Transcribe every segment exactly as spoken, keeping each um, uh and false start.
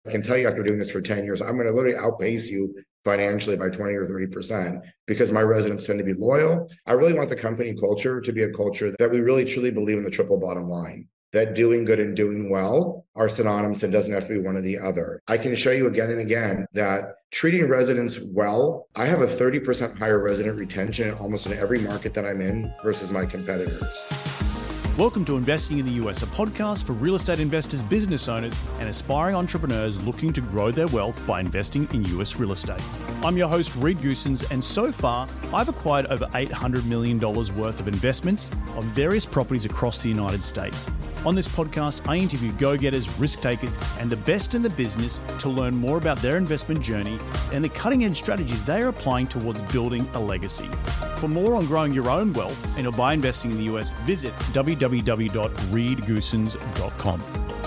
can tell you after doing this for ten years, I'm going to literally outpace you financially by twenty or thirty percent because my residents tend to be loyal. I really want the company culture to be a culture that we really truly believe in the triple bottom line, that doing good and doing well are synonymous and doesn't have to be one or the other. I can show you again and again that treating residents well, I have a thirty percent higher resident retention almost in every market that I'm in versus my competitors. Welcome to Investing in the U S, a podcast for real estate investors, business owners, and aspiring entrepreneurs looking to grow their wealth by investing in U S real estate. I'm your host, Reed Goossens, and so far, I've acquired over eight hundred million dollars worth of investments on various properties across the United States. On this podcast, I interview go-getters, risk-takers, and the best in the business to learn more about their investment journey and the cutting-edge strategies they are applying towards building a legacy. For more on growing your own wealth and by investing in the U S, visit w w w dot reed goossens dot com.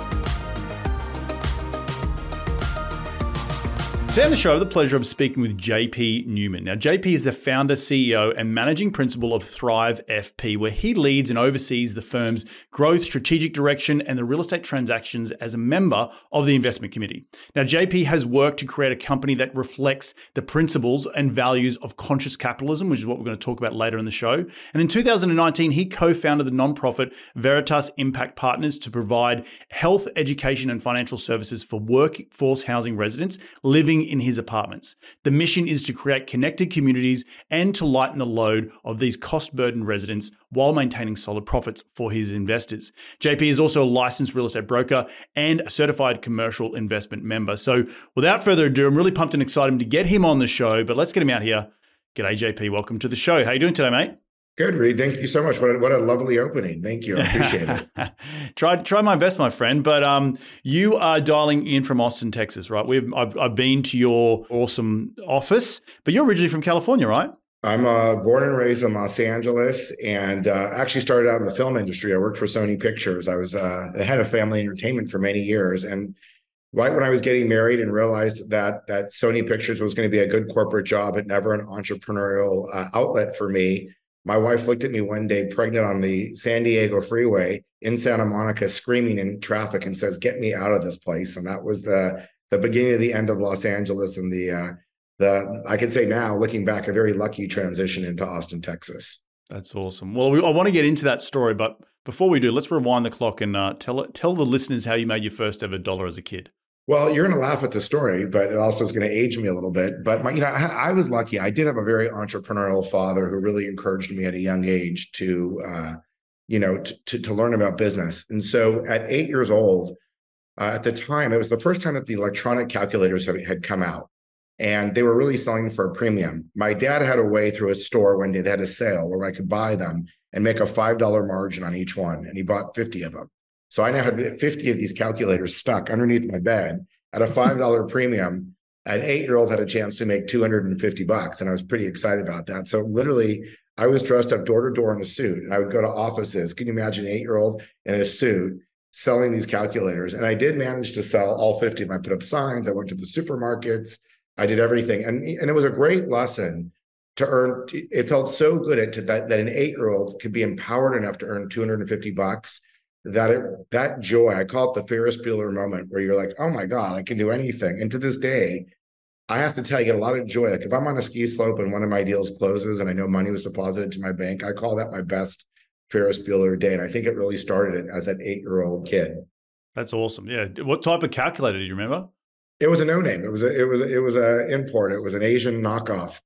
Today on the show, I have the pleasure of speaking with J P Newman. Now, J P is the founder, C E O, and managing principal of Thrive F P, where he leads and oversees the firm's growth, strategic direction, and the real estate transactions as a member of the investment committee. Now, J P has worked to create a company that reflects the principles and values of conscious capitalism, which is what we're going to talk about later in the show. And in two thousand nineteen, he co-founded the nonprofit Veritas Impact Partners to provide health, education, and financial services for workforce housing residents living in his apartments. The mission is to create connected communities and to lighten the load of these cost-burdened residents while maintaining solid profits for his investors. J P is also a licensed real estate broker and a certified commercial investment member. So without further ado, I'm really pumped and excited to get him on the show, but let's get him out here. G'day, J P. Welcome to the show. How are you doing today, mate? Good, Reed. Thank you so much. What a, what a lovely opening. Thank you. I appreciate it. try, try my best, my friend. But um, you are dialing in from Austin, Texas, right? We've I've, I've been to your awesome office, but you're originally from California, right? I'm uh, born and raised in Los Angeles and uh, actually started out in the film industry. I worked for Sony Pictures. I was uh, the head of family entertainment for many years. And right when I was getting married and realized that that Sony Pictures was going to be a good corporate job, but never an entrepreneurial uh, outlet for me, my wife looked at me one day pregnant on the San Diego freeway in Santa Monica, screaming in traffic and says, "Get me out of this place." And that was the the beginning of the end of Los Angeles and the, uh, the I can say now, looking back, a very lucky transition into Austin, Texas. That's awesome. Well, we, I want to get into that story, but before we do, let's rewind the clock and uh, tell tell the listeners how you made your first ever dollar as a kid. Well, you're going to laugh at the story, but it also is going to age me a little bit. But my, you know, I, I was lucky. I did have a very entrepreneurial father who really encouraged me at a young age to, uh, you know, to, to, to learn about business. And so, at eight years old, uh, at the time, it was the first time that the electronic calculators had, had come out, and they were really selling for a premium. My dad had a way through a store one day; they had a sale where I could buy them and make a five dollar margin on each one, and he bought fifty of them. So I now had fifty of these calculators stuck underneath my bed at a five dollar premium. An eight-year-old had a chance to make two hundred fifty bucks, and I was pretty excited about that. So literally, I was dressed up door to door in a suit, and I would go to offices. Can you imagine an eight-year-old in a suit selling these calculators? And I did manage to sell all fifty of them. I put up signs. I went to the supermarkets. I did everything. And, and it was a great lesson to earn. It felt so good at, to that, that an eight-year-old could be empowered enough to earn two hundred fifty bucks. That it, that joy, I call it the Ferris Bueller moment, where you're like, oh my God, I can do anything. And to this day, I have to tell you, I get a lot of joy. Like if I'm on a ski slope and one of my deals closes and I know money was deposited to my bank, I call that my best Ferris Bueller day. And I think it really started it as an eight-year-old kid. That's awesome. Yeah. What type of calculator do you remember? It was a no-name. It was a, it was a, it was a import. It was an Asian knockoff.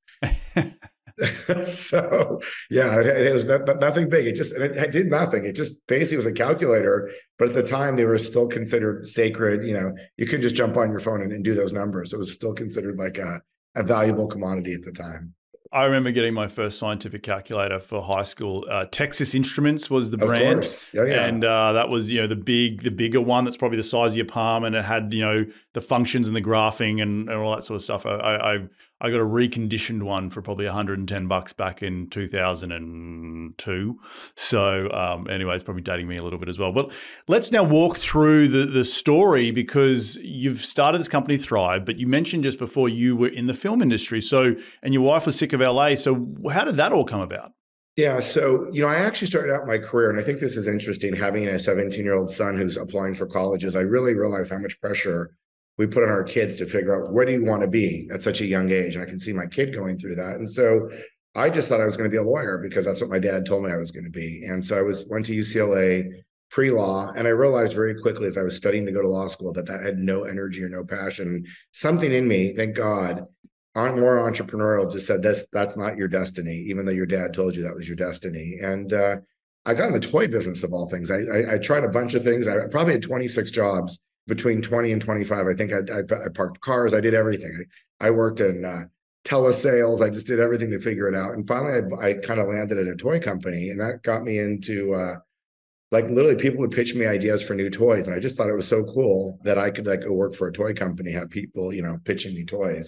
So yeah, it, it was not, nothing big. It just it, it did nothing. It just basically was a calculator. But at the time, they were still considered sacred. You know, you couldn't just jump on your phone and, and do those numbers. It was still considered like a, a valuable commodity at the time. I remember getting my first scientific calculator for high school. Uh, Texas Instruments was the of brand, course. Oh, yeah. And uh, that was you know the big, the bigger one that's probably the size of your palm, and it had you know the functions and the graphing and, and all that sort of stuff. I, I I got a reconditioned one for probably one hundred ten bucks back in two thousand two. So um, anyway, it's probably dating me a little bit as well. But let's now walk through the the story, because you've started this company Thrive, but you mentioned just before you were in the film industry. So and your wife was sick of L A. So how did that all come about? Yeah. So, you know, I actually started out my career, and I think this is interesting, having a seventeen-year-old son who's applying for colleges. I really realized how much pressure we put on our kids to figure out, where do you want to be at such a young age? And I can see my kid going through that. And so I just thought I was going to be a lawyer because that's what my dad told me I was going to be. And so I was went to U C L A pre-law, and I realized very quickly as I was studying to go to law school that that had no energy or no passion. Something in me, thank God, aren't more entrepreneurial, just said that's that's not your destiny, even though your dad told you that was your destiny. And uh, I got in the toy business of all things. I, I, I tried a bunch of things. I probably had twenty-six jobs between twenty and twenty-five. I think I, I, I parked cars. I did everything. I, I worked in uh, telesales. I just did everything to figure it out. And finally, I, I kind of landed at a toy company, and that got me into uh, like literally people would pitch me ideas for new toys. And I just thought it was so cool that I could like go work for a toy company, have people, you know, pitching me toys.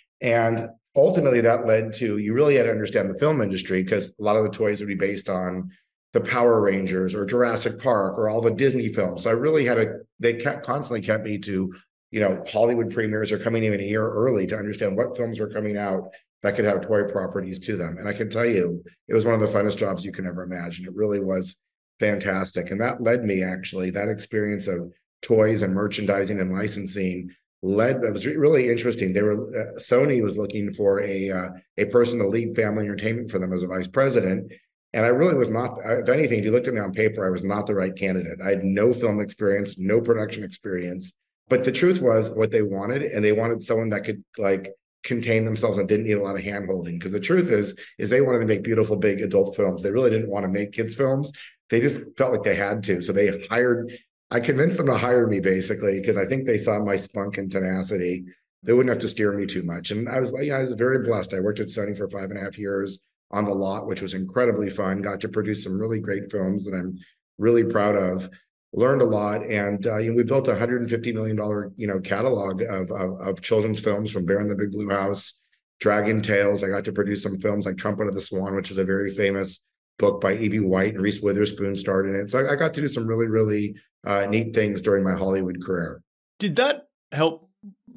And ultimately that led to, you really had to understand the film industry, because a lot of the toys would be based on the Power Rangers or Jurassic Park or all the Disney films. So I really had to, they kept constantly kept me to, you know, Hollywood premieres are coming even a year early to understand what films were coming out that could have toy properties to them. And I can tell you, it was one of the funnest jobs you can ever imagine. It really was fantastic. And that led me, actually, that experience of toys and merchandising and licensing led, that was really interesting. They were, uh, Sony was looking for a, uh, a person to lead family entertainment for them as a vice president. And I really was not, if anything, if you looked at me on paper, I was not the right candidate. I had no film experience, no production experience. But the truth was what they wanted, and they wanted someone that could like contain themselves and didn't need a lot of hand holding. Because the truth is, is they wanted to make beautiful, big adult films. They really didn't want to make kids films. They just felt like they had to. So they hired, I convinced them to hire me basically, because I think they saw my spunk and tenacity. They wouldn't have to steer me too much. And I was like, you know, I was very blessed. I worked at Sony for five and a half years on the lot, which was incredibly fun. Got to produce some really great films that I'm really proud of. Learned a lot, and uh, you know, we built a one hundred fifty million dollars you know catalog of, of of children's films, from Bear in the Big Blue House, Dragon Tales. I got to produce some films like Trumpet of the Swan, which is a very famous book by E B. White, and Reese Witherspoon starred in it. So I, I got to do some really, really uh, neat things during my Hollywood career. Did that help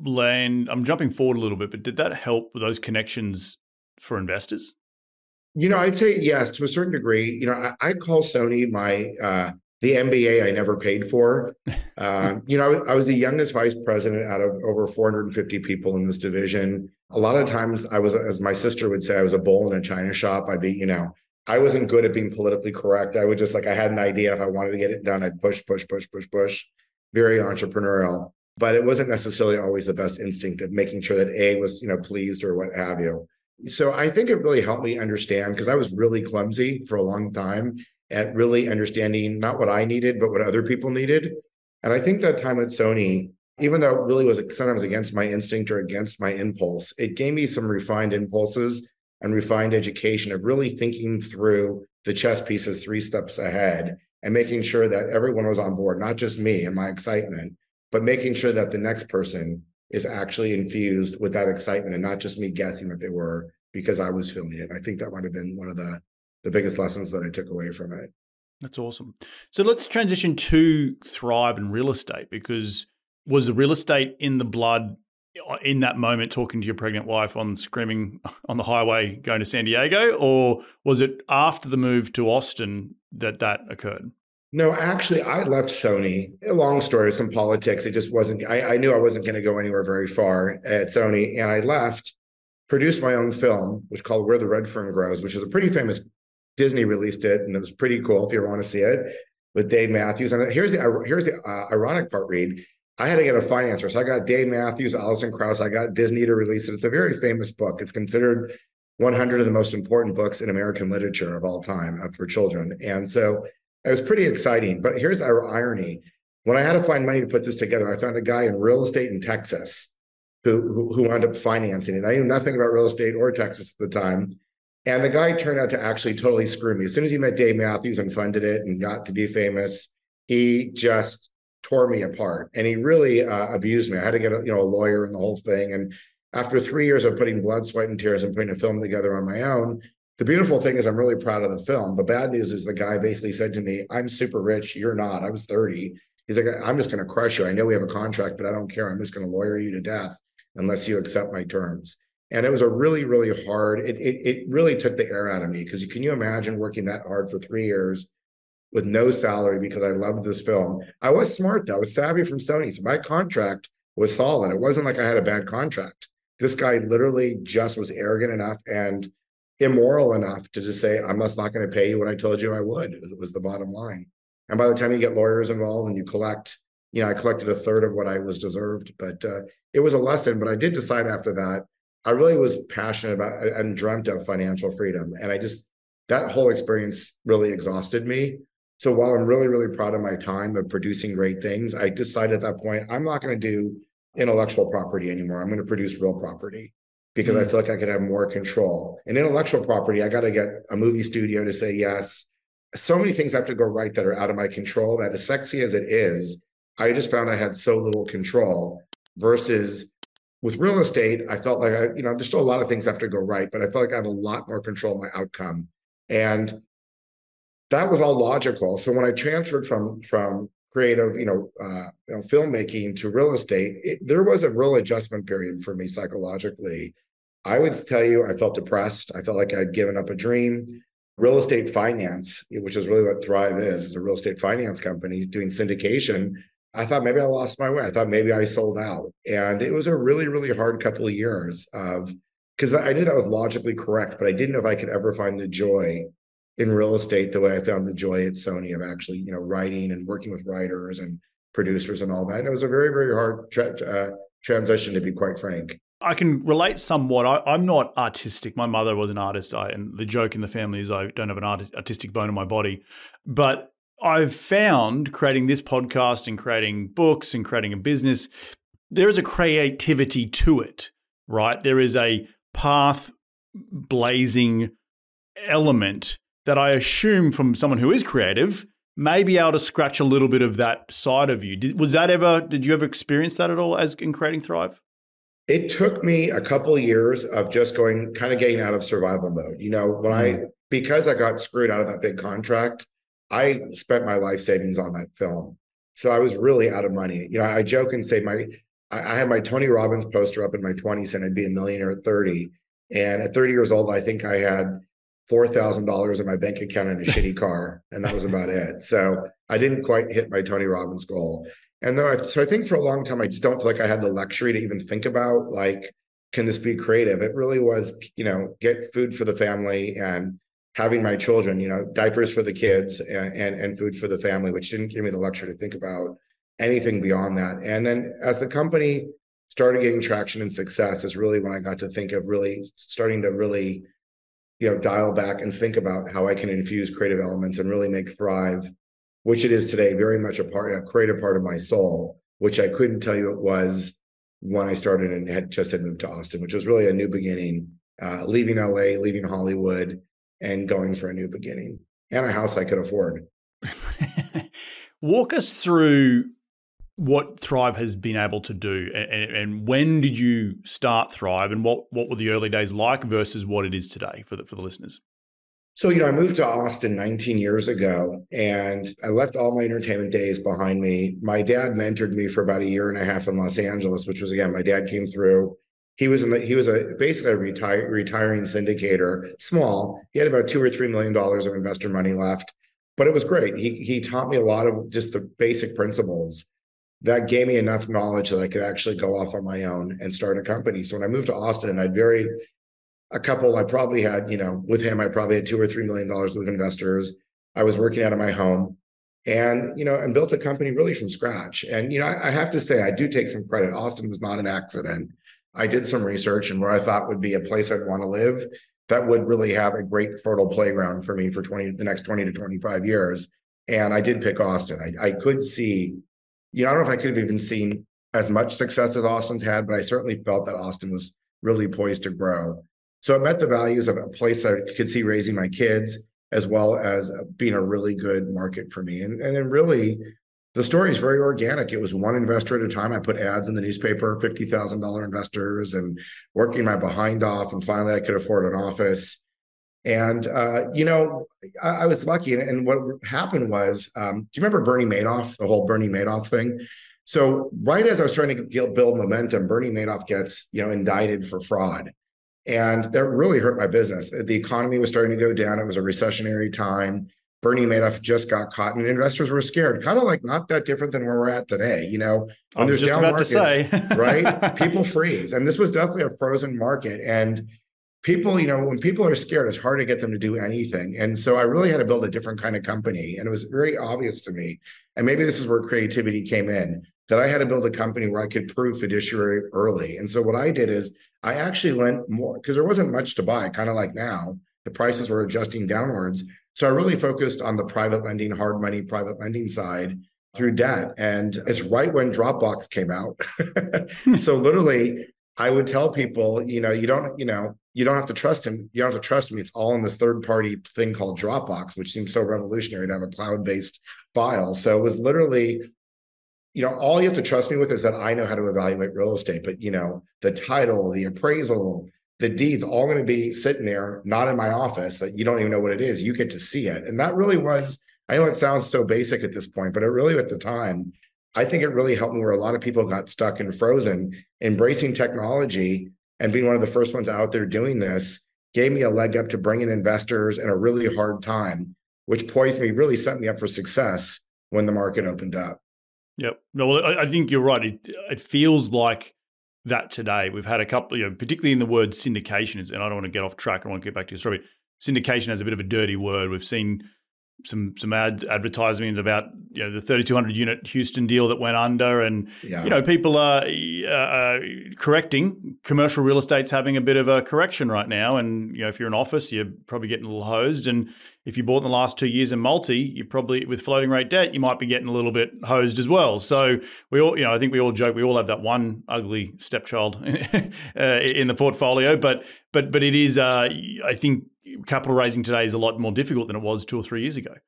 land? I'm jumping forward a little bit, but did that help with those connections for investors? You know, I'd say yes, to a certain degree. You know, I, I call Sony my uh, the M B A I never paid for. Um, you know, I was, I was the youngest vice president out of over four hundred fifty people in this division. A lot of times I was, as my sister would say, I was a bull in a china shop. I'd be, you know, I wasn't good at being politically correct. I would just like, I had an idea. If I wanted to get it done, I'd push, push, push, push, push. Very entrepreneurial, but it wasn't necessarily always the best instinct of making sure that A was, you know, pleased or what have you. So I think it really helped me understand, because I was really clumsy for a long time at really understanding not what I needed, but what other people needed. And I think that time at Sony, even though it really was sometimes against my instinct or against my impulse, it gave me some refined impulses and refined education of really thinking through the chess pieces three steps ahead and making sure that everyone was on board, not just me and my excitement, but making sure that the next person is actually infused with that excitement and not just me guessing that they were because I was feeling it. I think that might have been one of the, the biggest lessons that I took away from it. That's awesome. So let's transition to Thrive and real estate, because was the real estate in the blood in that moment, talking to your pregnant wife on screaming on the highway going to San Diego, or was it after the move to Austin that that occurred? No, actually, I left Sony. A long story, some politics. It just wasn't, I, I knew I wasn't going to go anywhere very far at Sony. And I left, produced my own film, which is called Where the Red Fern Grows, which is a pretty famous, Disney released it. And it was pretty cool if you ever want to see it, with Dave Matthews. And here's the, here's the uh, ironic part, Reed. I had to get a financer. So I got Dave Matthews, Alison Krauss. I got Disney to release it. It's a very famous book. It's considered one hundred of the most important books in American literature of all time for children. And so it was pretty exciting. But here's the irony. When I had to find money to put this together, I found a guy in real estate in Texas who, who, who wound up financing it. I knew nothing about real estate or Texas at the time. And the guy turned out to actually totally screw me. As soon as he met Dave Matthews and funded it and got to be famous, he just tore me apart. And he really uh, abused me. I had to get a, you know, a lawyer and the whole thing. And after three years of putting blood, sweat, and tears and putting a film together on my own, the beautiful thing is I'm really proud of the film. The bad news is the guy basically said to me, I'm super rich, you're not. I was thirty. He's like, I'm just going to crush you. I know we have a contract, but I don't care. I'm just going to lawyer you to death unless you accept my terms. And it was a really, really hard, it, it, it really took the air out of me, because can you imagine working that hard for three years with no salary because I loved this film? I was smart though. I was savvy from Sony. So my contract was solid. It wasn't like I had a bad contract. This guy literally just was arrogant enough and immoral enough to just say, I'm just not going to pay you what I told you I would. It was the bottom line. And by the time you get lawyers involved and you collect, you know, I collected a third of what I was deserved, but uh, it was a lesson. But I did decide after that, I really was passionate about and dreamt of financial freedom. And I just, that whole experience really exhausted me. So while I'm really, really proud of my time of producing great things, I decided at that point, I'm not going to do intellectual property anymore. I'm going to produce real property because mm. I feel like I could have more control. And intellectual property, I got to get a movie studio to say yes. So many things have to go right that are out of my control, that as sexy as it is, I just found I had so little control versus with real estate, I felt like, I, you know, there's still a lot of things have to go right, but I felt like I have a lot more control of my outcome. And that was all logical. So when I transferred from, from creative, you know, uh, you know, filmmaking to real estate, it, there was a real adjustment period for me psychologically. I would tell you, I felt depressed. I felt like I'd given up a dream. Real estate finance, which is really what Thrive is, is a real estate finance company doing syndication. I thought maybe I lost my way. I thought maybe I sold out. And it was a really, really hard couple of years of, because I knew that was logically correct, but I didn't know if I could ever find the joy in real estate the way I found the joy at Sony of actually, you know, writing and working with writers and producers and all that. And it was a very, very hard tra- uh, transition, to be quite frank. I can relate somewhat. I, I'm not artistic. My mother was an artist, I, and the joke in the family is I don't have an art, artistic bone in my body. But I've found creating this podcast and creating books and creating a business, there is a creativity to it, right? There is a path blazing element that I assume from someone who is creative may be able to scratch a little bit of that side of you. Did, was that ever, did you ever experience that at all as in creating Thrive? It took me a couple of years of just going, kind of getting out of survival mode. You know, when mm-hmm. I, because I got screwed out of that big contract, I spent my life savings on that film. So I was really out of money. You know, I joke and say my, I, I had my Tony Robbins poster up in my twenties and I'd be a millionaire at thirty. And at thirty years old, I think I had four thousand dollars in my bank account and a shitty car. And that was about it. So I didn't quite hit my Tony Robbins goal. And then I, so I think for a long time, I just don't feel like I had the luxury to even think about, like, can this be creative? It really was, you know, get food for the family and having my children, you know, diapers for the kids and, and, and food for the family, which didn't give me the luxury to think about anything beyond that. And then as the company started getting traction and success is really when I got to think of really starting to really, you know, dial back and think about how I can infuse creative elements and really make Thrive, which it is today, very much a part, a creative part of my soul, which I couldn't tell you it was when I started and had just had moved to Austin, which was really a new beginning, uh, leaving L A, leaving Hollywood, and going for a new beginning and a house I could afford. Walk us through what Thrive has been able to do, and, and when did you start Thrive, and what, what were the early days like versus what it is today for the, for the listeners? So, you know, I moved to Austin nineteen years ago and I left all my entertainment days behind me. My dad mentored me for about a year and a half in Los Angeles, which was, again, my dad came through. He was in the, he was a basically a retire, retiring syndicator, small. He had about two or three million dollars of investor money left, but it was great. He he taught me a lot of just the basic principles that gave me enough knowledge that I could actually go off on my own and start a company. So when I moved to Austin, I'd very a couple, I probably had, you know, with him, I probably had two or three million dollars with investors. I was working out of my home and, you know, and built the company really from scratch. And, you know, I, I have to say, I do take some credit. Austin was not an accident. I did some research and where I thought would be a place I'd want to live that would really have a great fertile playground for me for twenty, the next twenty to twenty-five years. And I did pick Austin. I, I could see, you know, I don't know if I could have even seen as much success as Austin's had, but I certainly felt that Austin was really poised to grow. So it met the values of a place that I could see raising my kids, as well as being a really good market for me. And, and then really, the story is very organic. It was one investor at a time. I put ads in the newspaper, fifty thousand dollars investors, and working my behind off. And finally, I could afford an office. And, uh, you know, I, I was lucky. And, and what happened was, um, do you remember Bernie Madoff, the whole Bernie Madoff thing? So right as I was trying to get, build momentum, Bernie Madoff gets, you know, indicted for fraud. And that really hurt my business. The economy was starting to go down. It was a recessionary time. Bernie Madoff just got caught and investors were scared, kind of like not that different than where we're at today. You know, when there's just down about markets, to say. right? People freeze. And this was definitely a frozen market. And people, you know, when people are scared, it's hard to get them to do anything. And so I really had to build a different kind of company. And it was very obvious to me. And maybe this is where creativity came in, that I had to build a company where I could prove fiduciary early. And so what I did is I actually lent more because there wasn't much to buy, kind of like now. The prices were adjusting downwards. So I really focused on the private lending, hard money, private lending side through debt. And it's right when Dropbox came out. So literally, I would tell people, you know, you don't, you know, you don't have to trust him. You don't have to trust me. It's all in this third party thing called Dropbox, which seems so revolutionary to have a cloud-based file. So it was literally, you know, all you have to trust me with is that I know how to evaluate real estate, but you know, the title, the appraisal, the deeds, all going to be sitting there, not in my office, that you don't even know what it is. You get to see it. And that really was, I know it sounds so basic at this point, but it really, at the time, I think it really helped me where a lot of people got stuck and frozen. Embracing technology and being one of the first ones out there doing this gave me a leg up to bring in investors in a really hard time, which poised me, really set me up for success when the market opened up. Yep. No, well, I, I think you're right. It, it feels like that today. We've had a couple, you know, particularly in the word syndication, and I don't want to get off track. I want to get back to your story. Syndication has a bit of a dirty word. We've seen some some ad advertisements about, you know, the thirty-two hundred unit Houston deal that went under, and yeah. you know, people are uh, correcting. Commercial real estate's having a bit of a correction right now, and you know, if you're an office, you're probably getting a little hosed, and if you bought in the last two years in multi, you probably, with floating rate debt, you might be getting a little bit hosed as well. So we all, you know, I think we all joke, we all have that one ugly stepchild uh, in the portfolio, but but but it is, uh, I think, capital raising today is a lot more difficult than it was two or three years ago.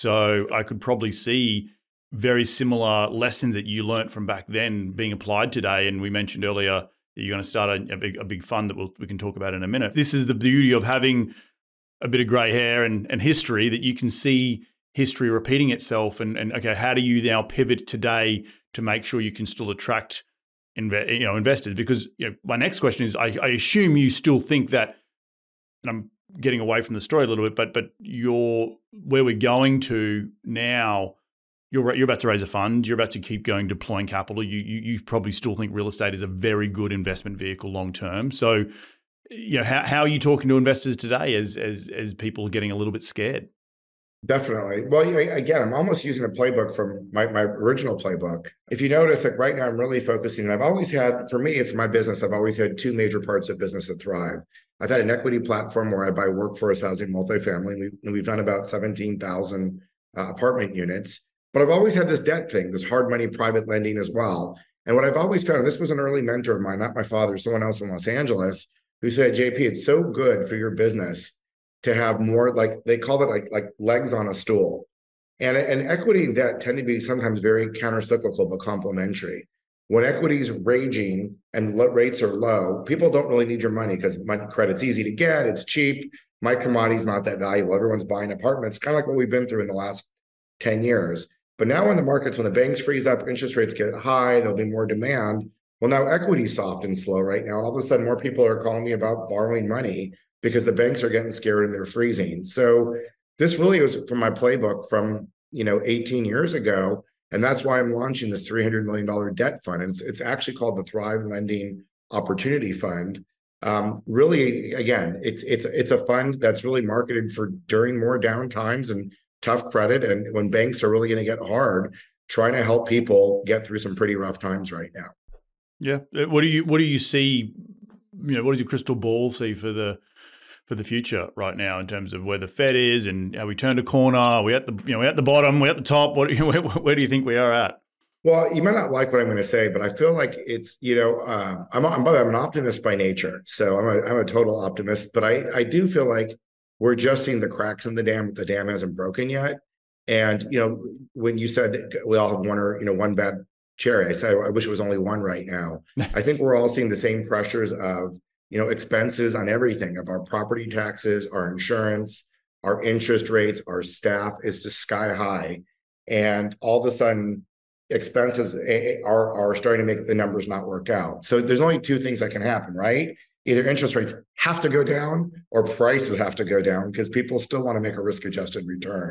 So I could probably see very similar lessons that you learnt from back then being applied today. And we mentioned earlier that you're going to start a, a big a big fund that we'll, we can talk about in a minute. This is the beauty of having a bit of grey hair and, and history, that you can see history repeating itself. And, and okay, how do you now pivot today to make sure you can still attract inve- you know, investors? Because you know, my next question is, I, I assume you still think that, and I'm getting away from the story a little bit, but but you're where we're going to now. You're you're about to raise a fund. You're about to keep going, deploying capital. You you, you probably still think real estate is a very good investment vehicle long term. So, you know, how how are you talking to investors today as as as people are getting a little bit scared? Definitely. Well, you know, again, I'm almost using a playbook from my, my original playbook. If you notice, like right now, I'm really focusing. I've always had, for me, for my business, I've always had two major parts of business that thrive. I've had an equity platform where I buy workforce housing, multifamily. And we've, we've done about seventeen thousand uh, apartment units. But I've always had this debt thing, this hard money private lending as well. And what I've always found, and this was an early mentor of mine, not my father, someone else in Los Angeles, who said, J P, it's so good for your business to have more, like they call it like, like legs on a stool. And, and equity and debt tend to be sometimes very counter-cyclical, but complementary. When equity is raging and rates are low, people don't really need your money because my credit's easy to get, it's cheap, my commodity's not that valuable. Everyone's buying apartments, kind of like what we've been through in the last ten years. But now when the markets, when the banks freeze up, interest rates get high, there'll be more demand. Well, now equity's soft and slow right now. All of a sudden, more people are calling me about borrowing money because the banks are getting scared and they're freezing. So this really was from my playbook from, you know, eighteen years ago. And that's why I'm launching this three hundred million dollars debt fund. And it's, it's actually called the Thrive Lending Opportunity Fund. Um, really, again, it's it's it's a fund that's really marketed for during more down times and tough credit. And when banks are really going to get hard, trying to help people get through some pretty rough times right now. Yeah. What do you, what do you see, you know, what does your crystal ball see for the, for the future right now in terms of where the Fed is and how we turned a corner? Are we at the, you know, we're at the bottom, we're at the top. What, where, where do you think we are at? Well, you might not like what I'm going to say, but I feel like it's, you know, uh, I'm, I'm, I'm an optimist by nature. So I'm a, I'm a total optimist, but I, I do feel like we're just seeing the cracks in the dam, but the dam hasn't broken yet. And, you know, when you said we all have one or, you know, one bad cherry, I said, I wish it was only one right now. I think we're all seeing the same pressures of, you know, expenses on everything, of our property taxes, our insurance, our interest rates, our staff is just sky high. And all of a sudden expenses are, are starting to make the numbers not work out. So there's only two things that can happen, right? Either interest rates have to go down or prices have to go down because people still want to make a risk-adjusted return.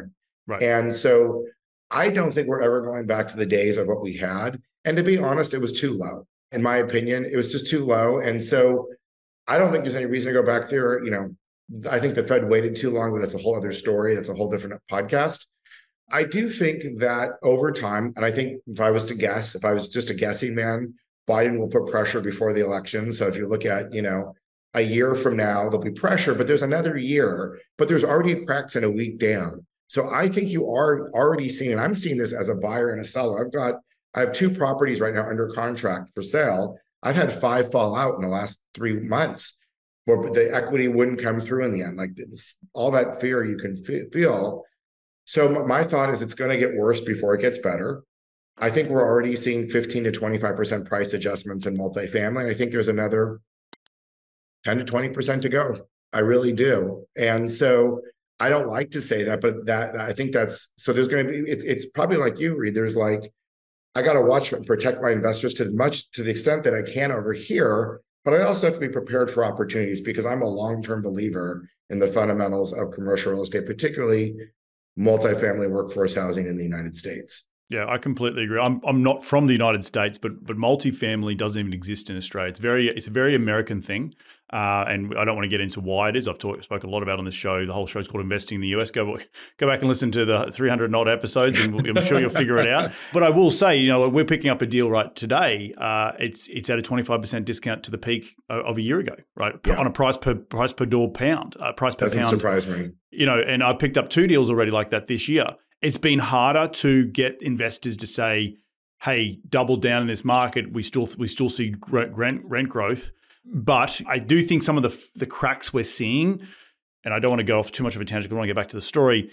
Right. And so I don't think we're ever going back to the days of what we had. And to be honest, it was too low. In my opinion, it was just too low. And so I don't think there's any reason to go back there. You know, I think the Fed waited too long, but that's a whole other story. That's a whole different podcast. I do think that over time, and I think if I was to guess, if I was just a guessing man, Biden will put pressure before the election. So if you look at, you know, a year from now, there'll be pressure, but there's another year, but there's already cracks in a weak dam. So I think you are already seeing, and I'm seeing this as a buyer and a seller. I've got, I have two properties right now under contract for sale. I've had five fall out in the last three months where the equity wouldn't come through in the end. Like this, all that fear you can f- feel. So my thought is it's going to get worse before it gets better. I think we're already seeing fifteen to twenty-five percent price adjustments in multifamily. I think there's another ten to twenty percent to go. I really do. And so I don't like to say that, but that I think that's, so there's going to be, it's, it's probably like you, Reed, there's like, I got to watch and protect my investors to much, to the extent that I can over here, but I also have to be prepared for opportunities because I'm a long-term believer in the fundamentals of commercial real estate, particularly multifamily workforce housing in the United States. Yeah, I completely agree. I'm I'm not from the United States, but but multifamily doesn't even exist in Australia. It's very it's a very American thing, uh, and I don't want to get into why it is. I've talked spoken a lot about on this show. The whole show is called Investing in the U S. Go go back and listen to the three hundred odd episodes, and I'm sure you'll figure it out. But I will say, you know, we're picking up a deal right today. Uh, it's it's at a twenty-five percent discount to the peak of a year ago, right? Yeah. On a price per price per door pound, uh, price per Doesn't pound. surprise me. You know, and I picked up two deals already like that this year. It's been harder to get investors to say, "Hey, double down in this market. We still we still see rent rent growth." But I do think some of the the cracks we're seeing, and I don't want to go off too much of a tangent. I want to get back to the story.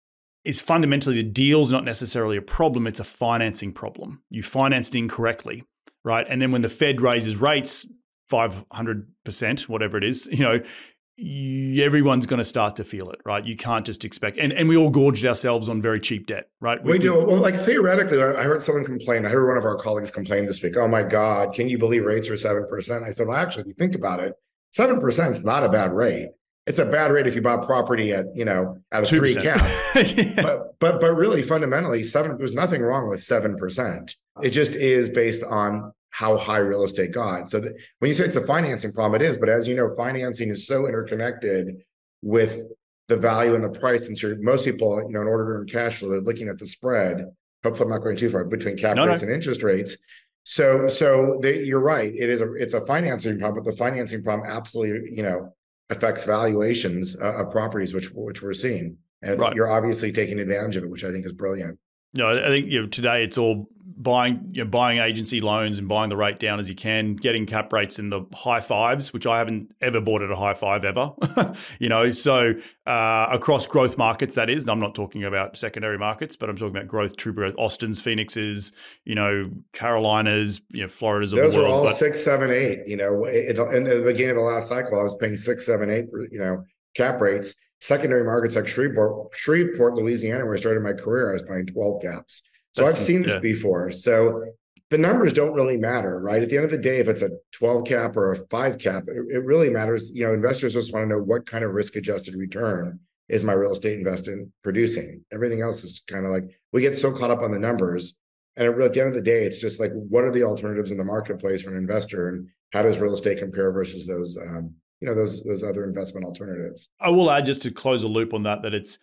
Is fundamentally the deal's not necessarily a problem; it's a financing problem. You financed incorrectly, right? And then when the Fed raises rates five hundred percent, whatever it is, you know. Everyone's going to start to feel it, right? You can't just expect, and, and we all gorged ourselves on very cheap debt, right? We, we do. Well, like theoretically, I heard someone complain. I heard one of our colleagues complain this week. Oh my God, can you believe rates are seven percent? I said, well, actually, if you think about it, seven percent is not a bad rate. It's a bad rate if you bought property at, you know, at a two percent three cap. yeah. But but but really, fundamentally, seven. There's nothing wrong with seven percent. It just is based on how high real estate got. So that when you say it's a financing problem, it is. But as you know, financing is so interconnected with the value and the price. And so most people, you know, in order to earn cash flow, they're looking at the spread. Hopefully, I'm not going too far between cap no, rates no. and interest rates. So, so they, you're right. It is a it's a financing problem, but the financing problem absolutely, you know, affects valuations uh, of properties, which which we're seeing. And it's, right. you're obviously taking advantage of it, which I think is brilliant. No, I think you know today it's all buying, you know, buying agency loans and buying the rate down as you can, getting cap rates in the high fives, which I haven't ever bought at a high five ever. you know, so uh, across growth markets, that is. And I'm not talking about secondary markets, but I'm talking about growth, true growth, Austins, Phoenixes, you know, Carolinas, you know, Floridas of Those the world. Those are all but, six, seven, eight. You know, it, in the beginning of the last cycle, I was paying six, seven, eight. You know, cap rates. Secondary markets like Shreveport, Shreveport, Louisiana, where I started my career, I was buying twelve caps. So That's, I've seen this yeah. before. So the numbers don't really matter, right? At the end of the day, if it's a twelve cap or a five cap, it, it really matters. You know, investors just want to know what kind of risk-adjusted return is my real estate investment producing. Everything else is kind of like, we get so caught up on the numbers. And at the end of the day, it's just like, what are the alternatives in the marketplace for an investor? And how does real estate compare versus those, um, you know, those those other investment alternatives? I will add, just to close a loop on that, that it's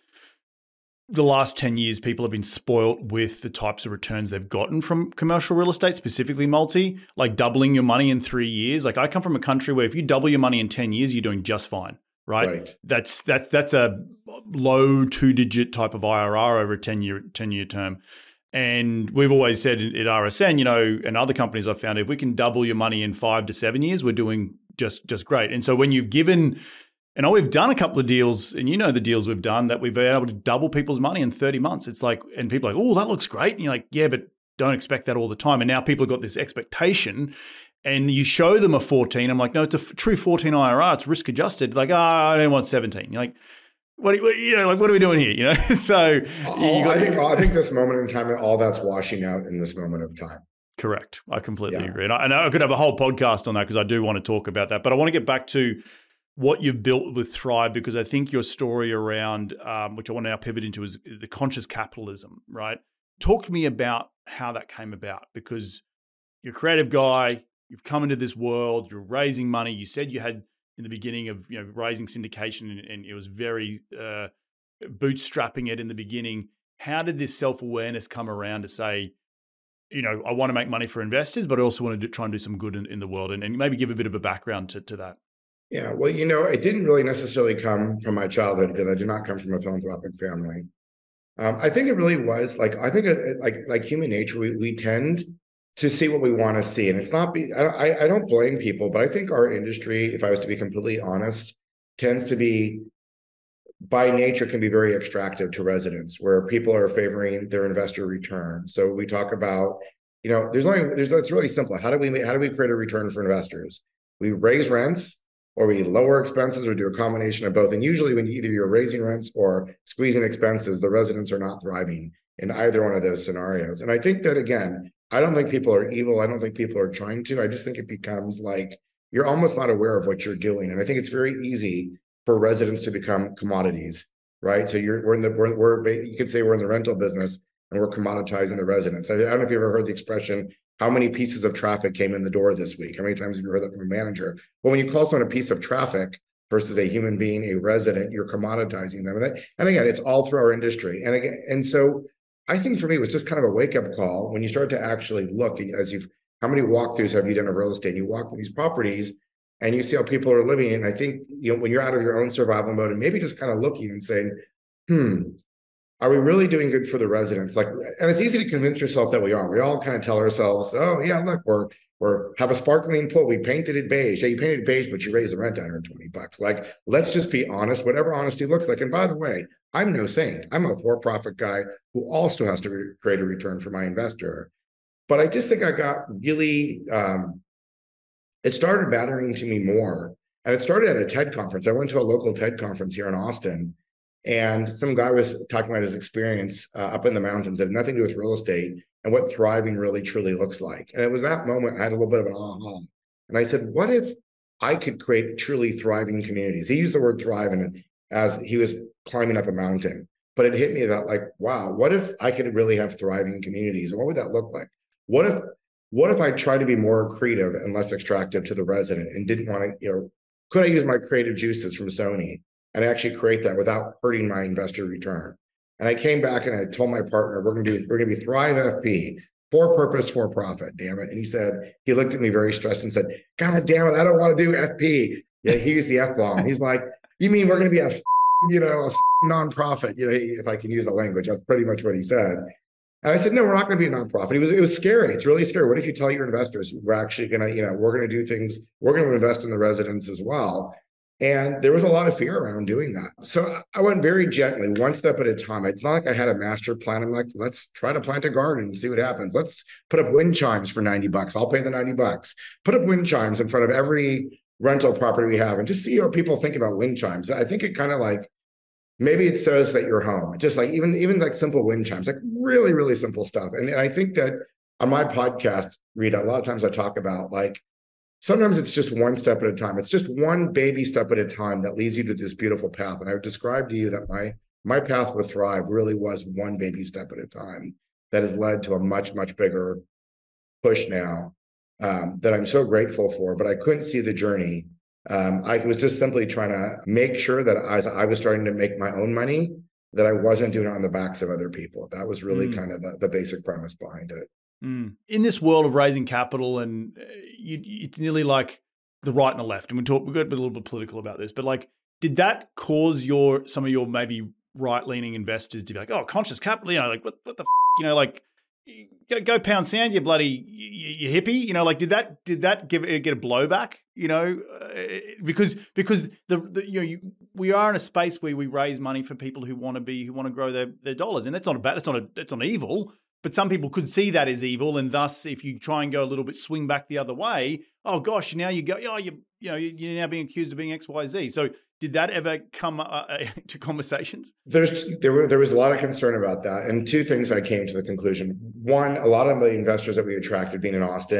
the last ten years, people have been spoilt with the types of returns they've gotten from commercial real estate, specifically multi, like doubling your money in three years. Like I come from a country where if you double your money in ten years, you're doing just fine, right? right. That's that's that's a low two-digit type of I R R over a ten-year ten-year term. And we've always said at R S N, you know, and other companies I've found, if we can double your money in five to seven years, we're doing just just great. And so when you've given, and we've done a couple of deals, and you know the deals we've done, that we've been able to double people's money in thirty months. It's like, and people are like, oh, that looks great. And you're like, yeah, but don't expect that all the time. And now people have got this expectation, and you show them a fourteen. I'm like, no, it's a f- true fourteen I R R. It's risk adjusted. Like, oh, I don't want seventeen. You're like, what, are, what you know, like, what are we doing here? You know, so all, got, I think I think this moment in time, all that's washing out in this moment of time. Correct. I completely yeah. agree. And I, and I could have a whole podcast on that because I do want to talk about that. But I want to get back to what you've built with Thrive, because I think your story around, um, which I want to now pivot into, is the conscious capitalism, right? Talk to me about how that came about, because you're a creative guy, you've come into this world, you're raising money. You said you had in the beginning of, you know, raising syndication, and, and it was very uh, bootstrapping it in the beginning. How did this self-awareness come around to say, you know, I want to make money for investors, but I also want to do, try and do some good in, in the world, and, and maybe give a bit of a background to, to that? Yeah, well, you know, it didn't really necessarily come from my childhood because I did not come from a philanthropic family. Um, I think it really was like, I think it, like like human nature, we we tend to see what we want to see, and it's not. Be, I I don't blame people, but I think our industry, if I was to be completely honest, tends to be, by nature, can be very extractive to residents, where people are favoring their investor return. So we talk about, you know, there's only there's it's really simple. How do we how do we create a return for investors? We raise rents, or we lower expenses, or do a combination of both. And usually when either you're raising rents or squeezing expenses, the residents are not thriving in either one of those scenarios. And I think that, again, I don't think people are evil. I don't think people are trying to. I just think it becomes like you're almost not aware of what you're doing. And I think it's very easy for residents to become commodities, right? So you're we're in the we're, we're you could say we're in the rental business and we're commoditizing the residents. I, I don't know if you ever heard the expression, how many pieces of traffic came in the door this week? How many times have you heard that from a manager? Well, when you call someone a piece of traffic versus a human being, a resident, you're commoditizing them. And, and again, it's all through our industry. And again, and so I think for me, it was just kind of a wake-up call when you start to actually look, as you've, how many walkthroughs have you done of real estate? You walk through these properties and you see how people are living. And I think, you know, when you're out of your own survival mode and maybe just kind of looking and saying, hmm, are we really doing good for the residents? Like, and it's easy to convince yourself that we are. We all kind of tell ourselves, oh yeah, look, we're we're have a sparkling pool. We painted it beige. Yeah, you painted it beige, but you raised the rent one hundred twenty bucks. Like, let's just be honest, whatever honesty looks like. And by the way, I'm no saint. I'm a for-profit guy who also has to re- create a return for my investor. But I just think I got really, um, it started mattering to me more. And it started at a TED conference. I went to a local TED conference here in Austin. And some guy was talking about his experience uh, up in the mountains that had nothing to do with real estate and what thriving really truly looks like. And it was that moment I had a little bit of an aha. And I said, what if I could create truly thriving communities? He used the word thrive and as he was climbing up a mountain, but it hit me that like, wow, what if I could really have thriving communities? And what would that look like? What if, what if I tried to be more creative and less extractive to the resident and didn't want to, you know, could I use my creative juices from Sony and actually create that without hurting my investor return? And I came back and I told my partner, we're going to do, we're going to be Thrive F P, for purpose, for profit, damn it. And he said, he looked at me very stressed and said, God damn it, I don't want to do F P. Yeah, he used the F bomb. He's like, you mean we're going to be a, you know, a nonprofit? You know, if I can use the language, that's pretty much what he said. And I said, no, we're not going to be a nonprofit. It was, it was scary. It's really scary. What if you tell your investors, we're actually going to, you know, we're going to do things, we're going to invest in the residents as well. And there was a lot of fear around doing that. So I went very gently, one step at a time. It's not like I had a master plan. I'm like, let's try to plant a garden and see what happens. Let's put up wind chimes for ninety bucks. I'll pay the ninety bucks. Put up wind chimes in front of every rental property we have and just see what people think about wind chimes. I think it kind of like, maybe it shows that you're home. Just like even, even like simple wind chimes, like really, really simple stuff. And, and I think that on my podcast, Rita, a lot of times I talk about like, sometimes it's just one step at a time. It's just one baby step at a time that leads you to this beautiful path. And I would describe to you that my my path with Thrive really was one baby step at a time that has led to a much, much bigger push now um, that I'm so grateful for. But I couldn't see the journey. Um, I was just simply trying to make sure that as I was starting to make my own money, that I wasn't doing it on the backs of other people. That was really mm. kind of the, the basic premise behind it. Mm. In this world of raising capital, and you, it's nearly like the right and the left, and we talk, we got a little bit political about this, but like, did that cause your some of your maybe right-leaning investors to be like, oh, conscious capital, you know, like what, what the, f-? you know, like go, go pound sand, you bloody, you, you hippie, you know, like did that did that give get a blowback, you know, uh, because because the, the you know you, we are in a space where we raise money for people who want to be who want to grow their their dollars, and that's not a bad, that's not a that's not evil. But some people could see that as evil, and thus, if you try and go a little bit, swing back the other way, oh gosh, now you go, oh, you you know, you're now being accused of being X, Y, Z. So, did that ever come uh, to conversations? There's there were there was a lot of concern about that, and two things I came to the conclusion. One, a lot of the investors that we attracted, being in Austin,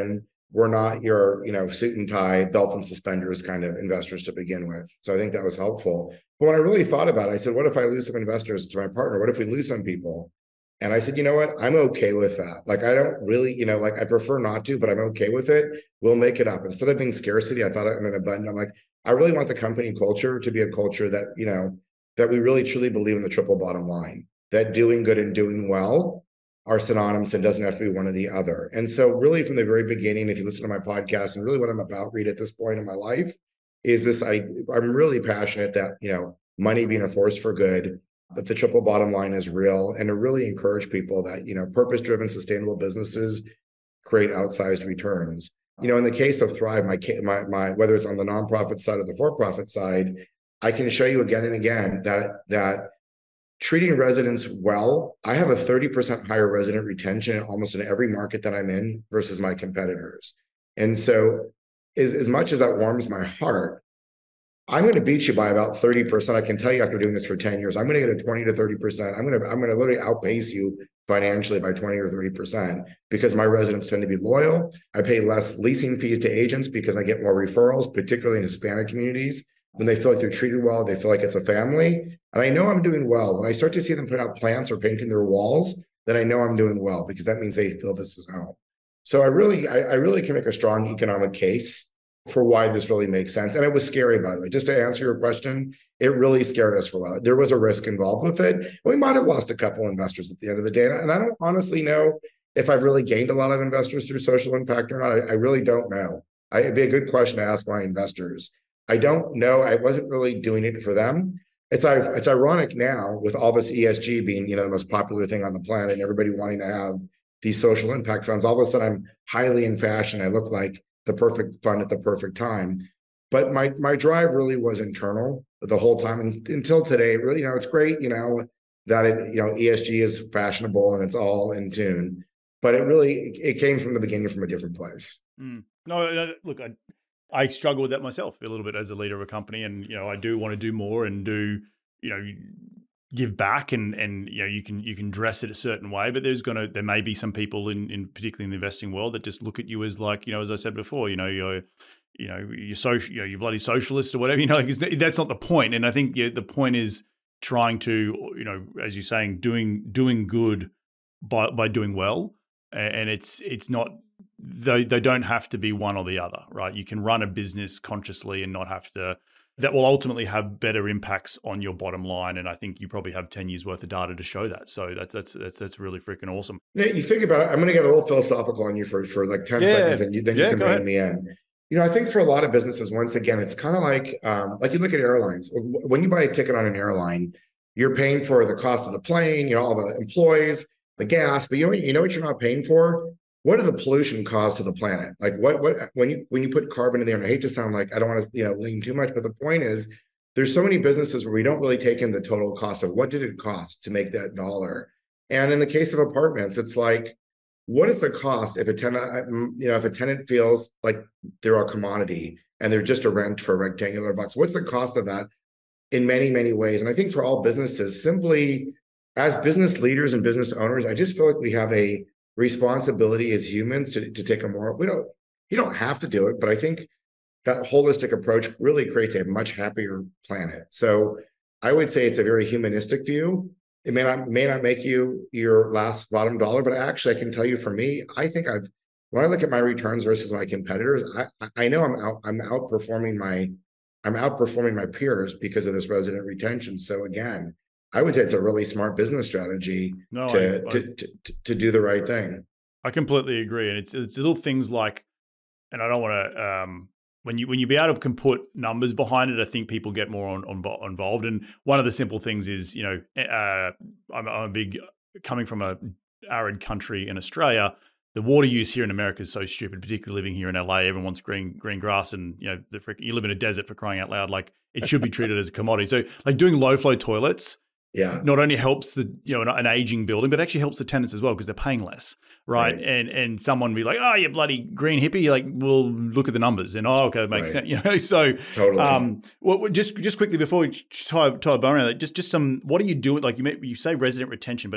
we're not your, you know, suit and tie, belt and suspenders kind of investors to begin with. So I think that was helpful. But when I really thought about it, I said, what if I lose some investors to my partner? What if we lose some people? And I said, you know what? I'm okay with that. Like, I don't really, you know, like I prefer not to, but I'm okay with it. We'll make it up. Instead of being scarcity, I thought I'm in abundance. I'm like, I really want the company culture to be a culture that, you know, that we really truly believe in the triple bottom line, that doing good and doing well are synonymous and doesn't have to be one or the other. And so really from the very beginning, if you listen to my podcast and really what I'm about, Reed, at this point in my life is this, I, I'm really passionate that, you know, money being a force for good, that the triple bottom line is real, and to really encourage people that, you know, purpose-driven, sustainable businesses create outsized returns. You know, in the case of Thrive, my, my, my, whether it's on the nonprofit side or the for-profit side, I can show you again and again that, that treating residents well, I have a thirty percent higher resident retention almost in every market that I'm in versus my competitors. And so as, as much as that warms my heart, I'm going to beat you by about thirty percent. I can tell you after doing this for ten years, I'm going to get a twenty to thirty percent. I'm going to, I'm going to literally outpace you financially by twenty or thirty percent because my residents tend to be loyal. I pay less leasing fees to agents because I get more referrals, particularly in Hispanic communities. When they feel like they're treated well, they feel like it's a family. And I know I'm doing well. When I start to see them put out plants or painting their walls, then I know I'm doing well because that means they feel this is home. So I really, I, I really can make a strong economic case for why this really makes sense. And it was scary, by the way. Just to answer your question, it really scared us for a while. There was a risk involved with it. We might have lost a couple investors at the end of the day. And I don't honestly know if I've really gained a lot of investors through social impact or not. I, I really don't know. I, it'd be a good question to ask my investors. I don't know. I wasn't really doing it for them. It's it's ironic now with all this E S G being, you know, the most popular thing on the planet and everybody wanting to have these social impact funds. All of a sudden, I'm highly in fashion. I look like the perfect fund at the perfect time. But my my drive really was internal the whole time and, until today. Really, you know, it's great, you know, that it, you know, E S G is fashionable and it's all in tune. But it really it came from the beginning from a different place. Mm. No, look, I. I struggle with that myself a little bit as a leader of a company, and you know I do want to do more and do you know give back, and and you know you can you can dress it a certain way, but there's gonna there may be some people in in particularly in the investing world that just look at you as like you know as I said before, you know you're you know you're social, you know you're bloody socialist or whatever, you know like that's not the point. And I think yeah, the point is trying to you know as you're saying doing doing good by by doing well, and it's it's not. They they don't have to be one or the other, right? You can run a business consciously and not have to. That will ultimately have better impacts on your bottom line, and I think you probably have ten years worth of data to show that. So that's that's that's that's really freaking awesome. You know, you think about it. I'm going to get a little philosophical on you for for like ten yeah. seconds, and you, then yeah, you can rein me in. You know, I think for a lot of businesses, once again, it's kind of like um, like you look at airlines. When you buy a ticket on an airline, you're paying for the cost of the plane, you know, all the employees, the gas, but you know you know what you're not paying for. What are the pollution costs to the planet? Like what, what, when you, when you put carbon in there, and I hate to sound like, I don't want to, you know, lean too much, but the point is there's so many businesses where we don't really take in the total cost of what did it cost to make that dollar. And in the case of apartments, it's like, what is the cost if a tenant, you know, if a tenant feels like they're a commodity and they're just a rent for a rectangular box, what's the cost of that in many, many ways? And I think for all businesses, simply as business leaders and business owners, I just feel like we have a responsibility as humans to, to take a more, we don't, you don't have to do it, but I think that holistic approach really creates a much happier planet. So I would say it's a very humanistic view. It may not, may not make you your last bottom dollar, but actually I can tell you for me, I think I've, when I look at my returns versus my competitors, I, I know I'm out, I'm outperforming my, I'm outperforming my peers because of this resident retention. So again, I would say it's a really smart business strategy no, to, I, I, to, to to do the right thing. I completely agree, and it's it's little things like, and I don't want to um, when you when you be able to can put numbers behind it, I think people get more on, on involved. And one of the simple things is, you know, uh, I'm, I'm a big coming from a arid country in Australia. The water use here in America is so stupid, particularly living here in L A. Everyone wants green green grass, and you know, the frick, you live in a desert for crying out loud. Like it should be treated as a commodity. So, like doing low flow toilets. Yeah. Not only helps the you know an aging building, but actually helps the tenants as well because they're paying less, right? right? And and someone be like, oh, you bloody green hippie, you're like, well, look at the numbers, and oh, okay, it makes right. sense, you know. So totally. Um, well, just just quickly before we tie tie a bow around that, just just some, what are you doing? Like you may, you say resident retention, but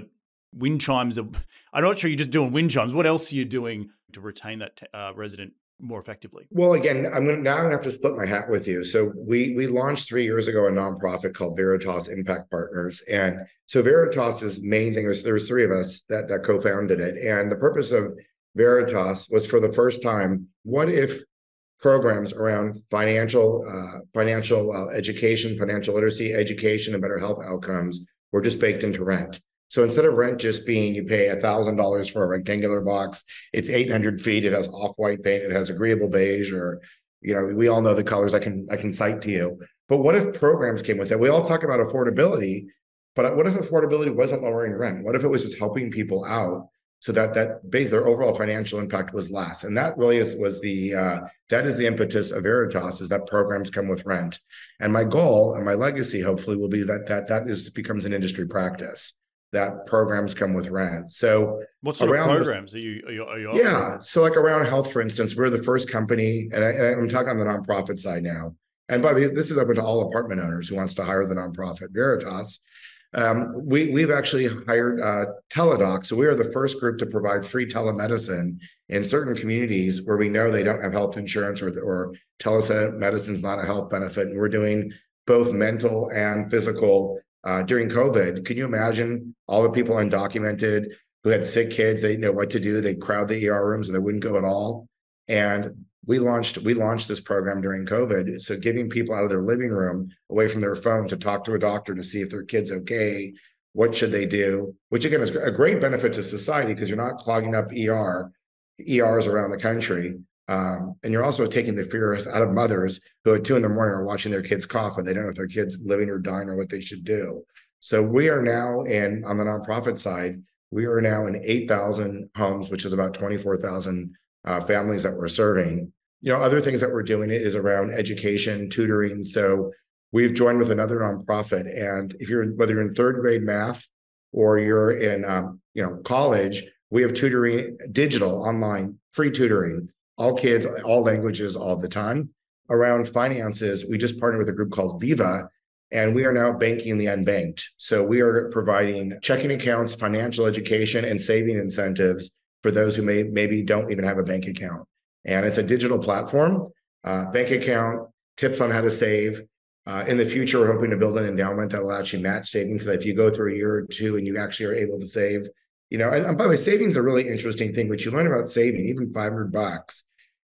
wind chimes are, I'm not sure you're just doing wind chimes. What else are you doing to retain that uh, resident more effectively? Well, again, I'm gonna, now I'm gonna have to split my hat with you. So we we launched three years ago a nonprofit called Veritas Impact Partners, and so Veritas's main thing was there was three of us that that co-founded it, and the purpose of Veritas was for the first time, what if programs around financial uh, financial uh, education, financial literacy, education, and better health outcomes were just baked into rent. So instead of rent just being you pay one thousand dollars for a rectangular box, it's eight hundred feet, it has off-white paint, it has agreeable beige, or, you know, we all know the colors I can I can cite to you. But what if programs came with it? We all talk about affordability, but what if affordability wasn't lowering rent? What if it was just helping people out so that that base their overall financial impact was less? And that really is, was the uh, that is the impetus of Veritas, is that programs come with rent. And my goal and my legacy hopefully will be that that that is becomes an industry practice, that programs come with rent. So what sort of programs are you, are you, are you offering? Yeah. So like around health, for instance, we're the first company, and, I, and I'm talking on the nonprofit side now. And by the way, this is open to all apartment owners who wants to hire the nonprofit Veritas. Um, we, we've actually hired uh, Teladoc. So we are the first group to provide free telemedicine in certain communities where we know they don't have health insurance, or, or telemedicine is not a health benefit. And we're doing both mental and physical. Uh, during COVID, can you imagine all the people undocumented who had sick kids? They didn't know what to do. They'd crowd the E R rooms, or they wouldn't go at all. And we launched we launched this program during COVID. So giving people out of their living room, away from their phone, to talk to a doctor to see if their kid's okay. What should they do? Which again is a great benefit to society, because you're not clogging up E R E Rs around the country. Um, and you're also taking the fear out of mothers who at two in the morning are watching their kids cough and they don't know if their kid's living or dying or what they should do. So we are now in, on the nonprofit side, we are now in eight thousand homes, which is about twenty-four thousand uh, families that we're serving. You know, other things that we're doing is around education, tutoring. So we've joined with another nonprofit. And if you're, whether you're in third grade math or you're in, um, you know, college, we have tutoring, digital, online, free tutoring. All kids, all languages, all the time. Around finances, we just partnered with a group called Viva, and we are now banking the unbanked. So we are providing checking accounts, financial education, and saving incentives for those who may maybe don't even have a bank account. And it's a digital platform, uh, bank account, tips on how to save. Uh, in the future, we're hoping to build an endowment that will actually match savings, so that if you go through a year or two and you actually are able to save, you know, and, and by the way, savings is a really interesting thing. What you learn about saving, even five hundred bucks,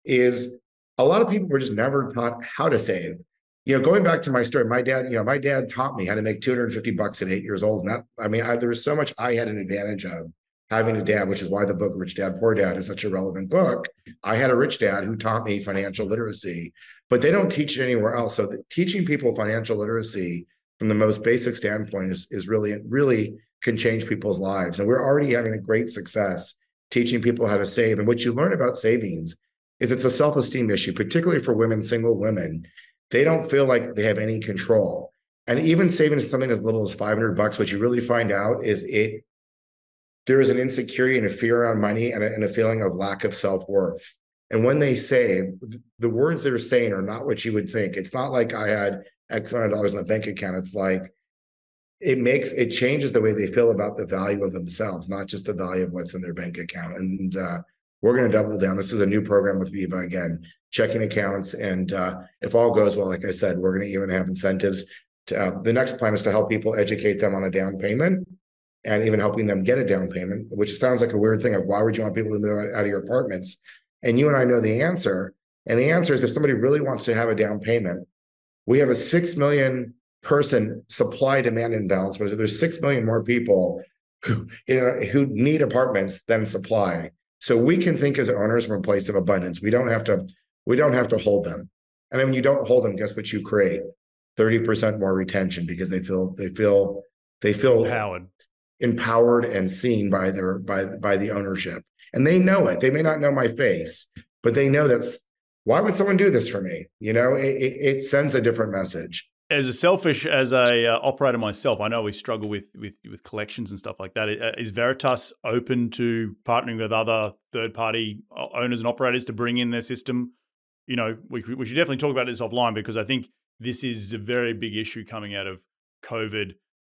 is a lot of people were just never taught how to save. You know, going back to my story, my dad, you know, my dad taught me how to make two hundred fifty bucks at eight years old. And that, I mean, I, there was so much I had an advantage of having a dad, which is why the book Rich Dad, Poor Dad is such a relevant book. I had a rich dad who taught me financial literacy, but they don't teach it anywhere else. So the, teaching people financial literacy from the most basic standpoint is, is really, really can change people's lives. And we're already having a great success teaching people how to save. And what you learn about savings is it's a self-esteem issue, particularly for women, single women. They don't feel like they have any control. And even saving something as little as five hundred bucks, what you really find out is it, there is an insecurity and a fear around money, and a, and a feeling of lack of self-worth. And when they save, the words they're saying are not what you would think. It's not like I had X amount of dollars in a bank account. It's like, it makes, it changes the way they feel about the value of themselves, not just the value of what's in their bank account. And uh, we're going to double down. This is a new program with Viva, again, checking accounts. And uh, if all goes well, like I said, we're going to even have incentives. To, uh, the next plan is to help people, educate them on a down payment, and even helping them get a down payment, which sounds like a weird thing of why would you want people to move out of your apartments? And you and I know the answer. And the answer is, if somebody really wants to have a down payment, we have a six million person supply demand imbalance, where there's six million more people who, you know, who need apartments than supply. So we can think as owners from a place of abundance. We don't have to, we don't have to hold them. And then when you don't hold them, guess what you create? thirty percent more retention, because they feel, they feel, they feel empowered, empowered and seen by their, by, by the ownership. And they know it. They may not know my face, but they know that's, why would someone do this for me? You know, it, it, it sends a different message. As a selfish, as a uh, operator myself, I know we struggle with, with with collections and stuff like that. Is Veritas open to partnering with other third-party owners and operators to bring in their system? You know, we we should definitely talk about this offline, because I think this is a very big issue coming out of COVID.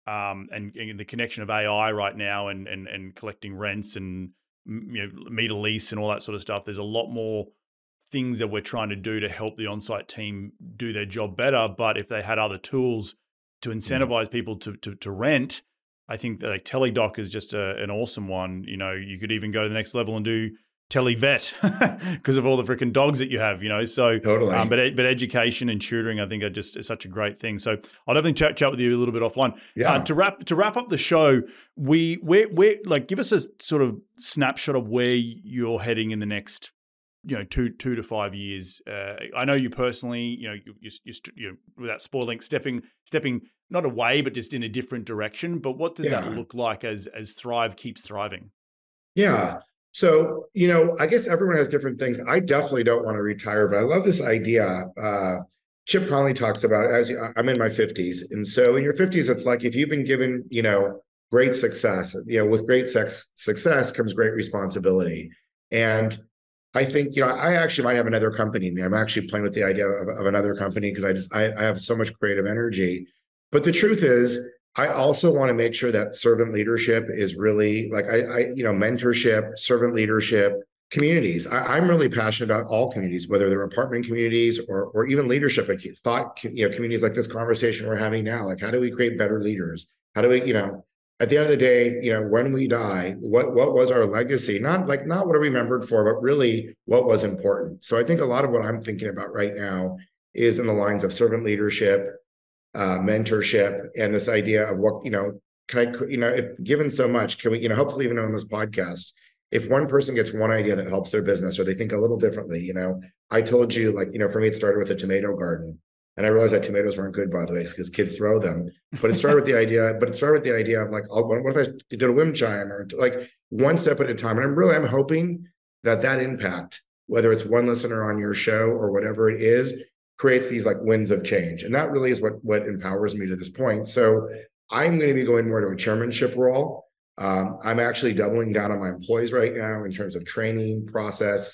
um, and, and the connection of A I right now and and and collecting rents and you know meter lease and all that sort of stuff. There's a lot more things that we're trying to do to help the on-site team do their job better. But if they had other tools to incentivize mm-hmm. people to, to to rent, I think that like TeleDoc is just a, an awesome one. You know, you could even go to the next level and do TeleVet because of all the freaking dogs that you have, you know. So totally. Um, but but education and tutoring, I think, are just is such a great thing. So I'll definitely chat chat with you a little bit offline. Yeah. Uh, to wrap to wrap up the show, we we we like give us a sort of snapshot of where you're heading in the next, you know, two two to five years. Uh, I know you personally, you know, you you you you're without spoiling, stepping stepping not away, but just in a different direction. But what does yeah. that look like as as Thrive keeps thriving? Yeah. So, you know, I guess everyone has different things. I definitely don't want to retire, but I love this idea. Uh, Chip Conley talks about it as you, I'm in my fifties. And so in your fifties, it's like if you've been given, you know, great success, you know, with great sex, success comes great responsibility. And I think, you know, I actually might have another company in me. I'm actually playing with the idea of, of another company because I just, I, I have so much creative energy. But the truth is, I also want to make sure that servant leadership is really like, I, I you know, mentorship, servant leadership, communities. I, I'm really passionate about all communities, whether they're apartment communities or, or even leadership. I thought, you know, communities like this conversation we're having now, like how do we create better leaders? How do we, you know, at the end of the day, you know, when we die, what what was our legacy? Not like not what are we remembered for, but really what was important. So I think a lot of what I'm thinking about right now is in the lines of servant leadership, uh, mentorship, and this idea of what, you know, can I, you know, if given so much, can we, you know, hopefully even on this podcast, if one person gets one idea that helps their business or they think a little differently, you know, I told you, like, you know, for me, it started with a tomato garden. And I realized that tomatoes weren't good, by the way, because kids throw them. But it started with the idea, but it started with the idea of like, oh, what if I did a wind chime or like one step at a time? And I'm really, I'm hoping that that impact, whether it's one listener on your show or whatever it is, creates these like winds of change. And that really is what, what empowers me to this point. So I'm going to be going more to a chairmanship role. Um, I'm actually doubling down on my employees right now in terms of training process.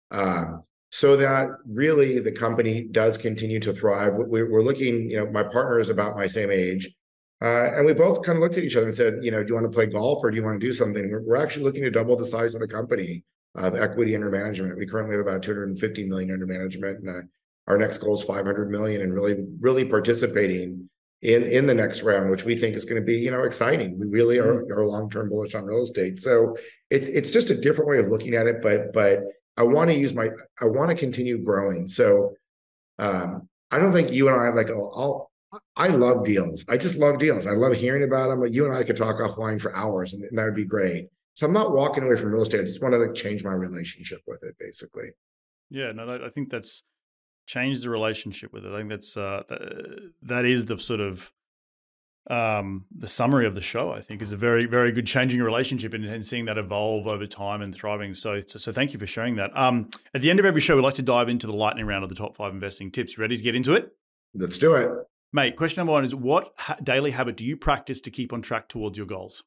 Um, So that really the company does continue to thrive. We're looking, you know, my partner is about my same age. Uh, and we both kind of looked at each other and said, you know, do you want to play golf or do you want to do something? We're, we're actually looking to double the size of the company of equity under management. We currently have about two hundred fifty million under management. And uh, our next goal is five hundred million and really, really participating in, in the next round, which we think is going to be, you know, exciting. We really are, are long-term bullish on real estate. So it's, it's just a different way of looking at it, but, but I want to use my, I want to continue growing. So um, I don't think you and I like, oh, I'll, I love deals. I just love deals. I love hearing about them. Like you and I could talk offline for hours and, and that would be great. So I'm not walking away from real estate. I just want to like change my relationship with it, basically. Yeah, no, I think that's changed the relationship with it. I think that's, uh, that is the sort of, um the summary of the show. I think is a very very good changing a relationship and, and seeing that evolve over time and thriving. So, so so thank you for sharing that. Um at the end of every show, we like to dive into the lightning round of the top five investing tips. Ready to get into it? Let's do it, mate. Question number one is, what ha- daily habit do you practice to keep on track towards your goals?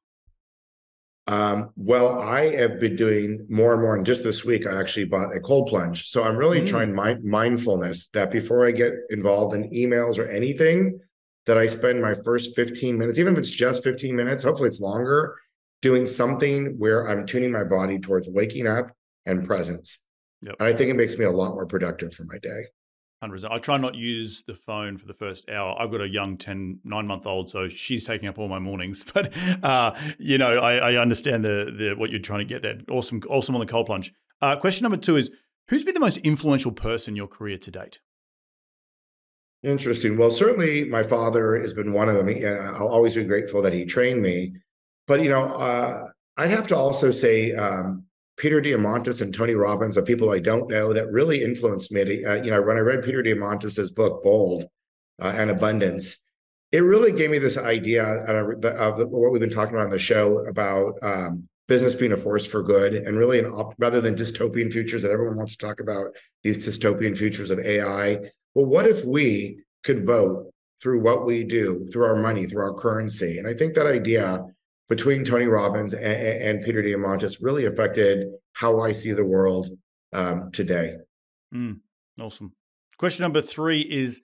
Um, well, I have been doing more and more, and just this week I actually bought a cold plunge. So I'm really mm. trying my mindfulness that before I get involved in emails or anything, that I spend my first fifteen minutes, even if it's just fifteen minutes, hopefully it's longer, doing something where I'm tuning my body towards waking up and presence. Yep. And I think it makes me a lot more productive for my day. one hundred percent. I try not to use the phone for the first hour. I've got a young ten, nine-month-old, so she's taking up all my mornings. But, uh, you know, I, I understand the the what you're trying to get there. Awesome, awesome on the cold plunge. Uh, question number two is, who's been the most influential person in your career to date? Interesting. Well, certainly my father has been one of them. I'll always be grateful that he trained me. But, you know, uh, I'd have to also say um, Peter Diamandis and Tony Robbins are people I don't know that really influenced me. Uh, you know, when I read Peter Diamandis' book, Bold uh, and Abundance, it really gave me this idea of, of what we've been talking about on the show about um, business being a force for good and really an op- rather than dystopian futures that everyone wants to talk about, these dystopian futures of A I. Well, what if we could vote through what we do, through our money, through our currency? And I think that idea between Tony Robbins and, and Peter Diamandis really affected how I see the world um, today. Mm, awesome. Question number three is,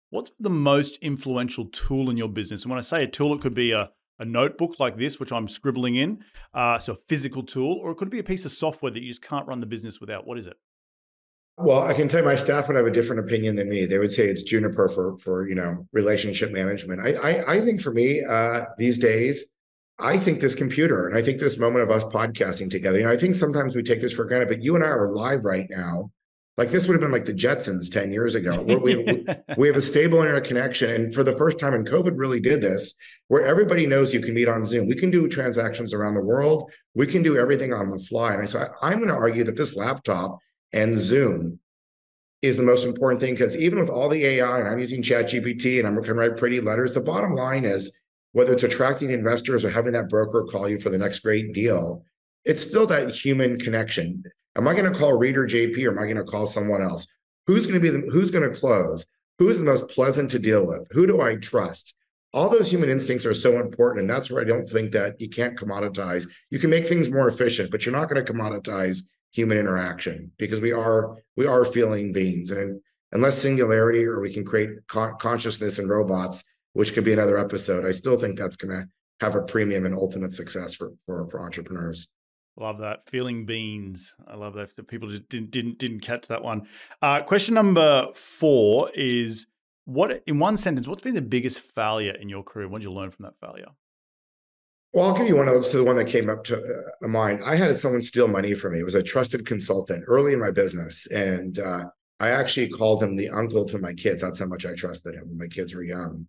what's the most influential tool in your business? And when I say a tool, it could be a, a notebook like this, which I'm scribbling in, uh, so a physical tool, or it could be a piece of software that you just can't run the business without. What is it? Well, I can tell you my staff would have a different opinion than me. They would say it's Juniper for, for you know, relationship management. I, I, I think for me, uh, these days, I think this computer, and I think this moment of us podcasting together, you know, I think sometimes we take this for granted, but you and I are live right now. Like this would have been like the Jetsons ten years ago, where we, we, we have a stable internet connection. And for the first time, and COVID really did this, where everybody knows you can meet on Zoom. We can do transactions around the world. We can do everything on the fly. And I, so I, I'm going to argue that this laptop and Zoom is the most important thing, because even with all the A I, and I'm using ChatGPT and I'm going to write pretty letters, the bottom line is whether it's attracting investors or having that broker call you for the next great deal, it's still that human connection. Am I going to call Reader J P or am I going to call someone else? Who's going to be the, who's going to close? Who is the most pleasant to deal with? Who do I trust? All those human instincts are so important. And that's where I don't think that you can't commoditize. You can make things more efficient, but you're not going to commoditize human interaction, because we are we are feeling beings. And unless singularity, or we can create con- consciousness in robots, which could be another episode, I still think that's going to have a premium and ultimate success for, for, for entrepreneurs. Love that. Feeling beans. I love that. People just didn't didn't didn't catch that one. Uh, question number four is, what, in one sentence, what's been the biggest failure in your career? What did you learn from that failure? Well, I'll give you one of those, to the one that came up to uh, mind. I had someone steal money from me. It was a trusted consultant early in my business. And uh, I actually called him the uncle to my kids. That's how much I trusted him when my kids were young.